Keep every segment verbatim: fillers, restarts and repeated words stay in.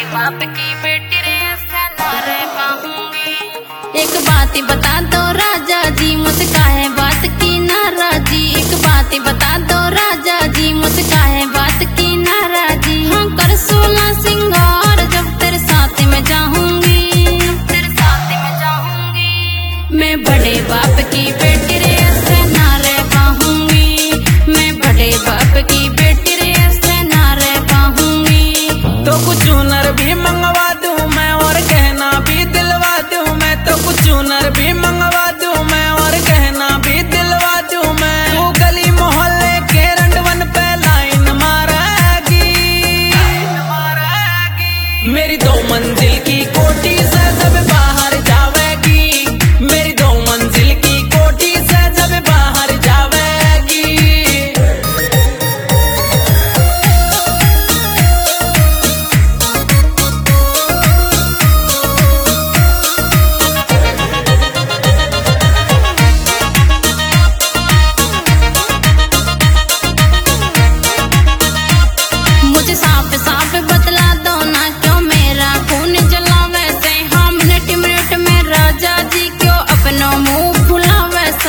बाप की बेटी रे ऐसे ना रह पाऊंगी। एक बात बता दो राजा जी मुझे काहे बात की नाराजी। एक बात बता दो राजा जी मुझे काहे बात की नाराजी। हाँ कर सोलह सिंगार जब तेरे साथ में जाऊंगी, तेरे साथ में जाऊंगी। मैं बड़े बाप की बेटी रे ऐसे ना रह पाऊंगी। मैं बड़े बाप की बेटी रे ऐसे ना रह पाऊंगी। तो कुछ हुनर भी मंगवा दूं मैं और गहना भी दिलवा दूं मैं। तो कुछ हुनर भी मंगवा दूं मैं और गहना भी दिलवा दूं मैं। तू गली मोहल्ले के रंडवन पे लाइन मारेगी, मेरी दो मंजिल की कोठी से जब बाहर जावेगी। मेरी दो मंजिल की कोठी से जब बाहर जावेगी। मुझे साफ साफ बतला दो ना क्यों मेरा खून जला वैसे। हाँ मिनट मिनट में राजा जी क्यों अपना मुंह फुला वैसे।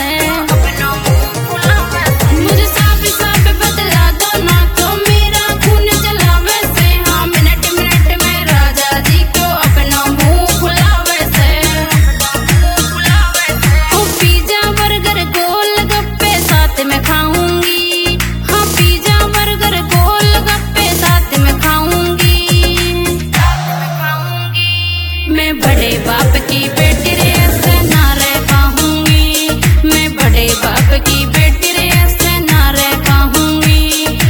मुझे साफ साफ बतला दो ना क्यों मेरा खून जला वैसे। हाँ मिनट मिनट में राजा जी क्यों अपना मुंह फुला वैसे। ओ पिज्जा बर्गर गोल गप्पे साथ में खाऊंगी। हाँ पिज्जा बर्गर गोल गप्पे साथ में खाऊंगी। मैं बड़े बाप की बेटी रे ऐसे ना रह पाऊंगी। मैं बड़े बाप की बेटी रे ऐसे ना रह पाऊंगी।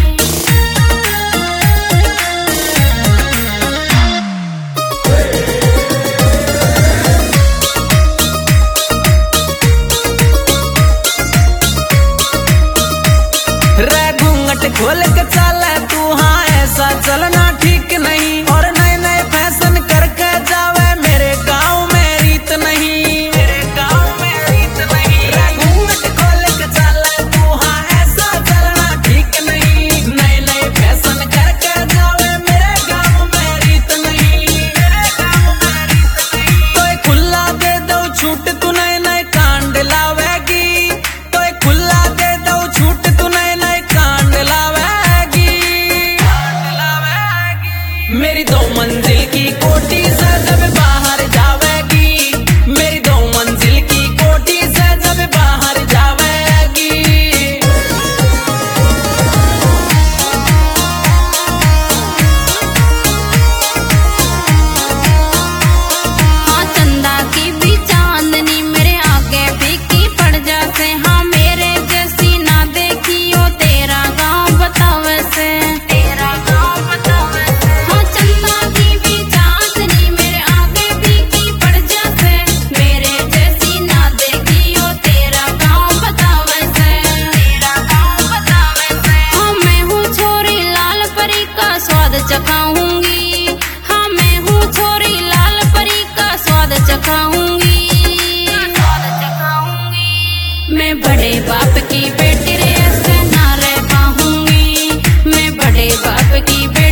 रे घूंघट खोल के चले तू, हाँ ऐसा चलना ठीक नहीं। और नए नए फैशन करके जावे मेरे गांव में रीत नहीं, मेरे गांव में रीत नहीं। रे घूंघट खोल के चले तू, हाँ ऐसा चलना ठीक नहीं। नए नए फैशन करके जावे मेरे गांव में रीत नहीं, मेरे गांव में रीत नहीं। तो खुला दे दो छूट तू नए नए कांड लावेगी। तो खुला दे दो छूट तू नए नए कांड लावेगी। मेरी दो मंजिल की कोठी से जब बाहर जावेगी। मेरी दो मंजिल की कोठी से जब बाहर जावेगी। हाँ चंदा की भी चांदनी मेरे आगे फीकी पड़ जासे। हाँ मेरे जैसी ना देखियो तेरा गाँव बताओ वैसे, तेरा गाँव बताओ वैसे। हाँ चंदा की भी चांदनी मेरे आगे फीकी पड़ जासे। मेरे जैसी ना देखियो तेरा गाँव बताओ वैसे, तेरा गाँव बताओ वैसे। हाँ मैं हूँ छोरी लाल परी का स्वाद चखाऊंगी। हाँ मैं हूँ छोरी लाल परी का स्वाद चखाऊंगी। मैं बड़े बाप की बेटी रे ऐसे ना रह पाऊंगी। मैं बड़े बाप की बेटी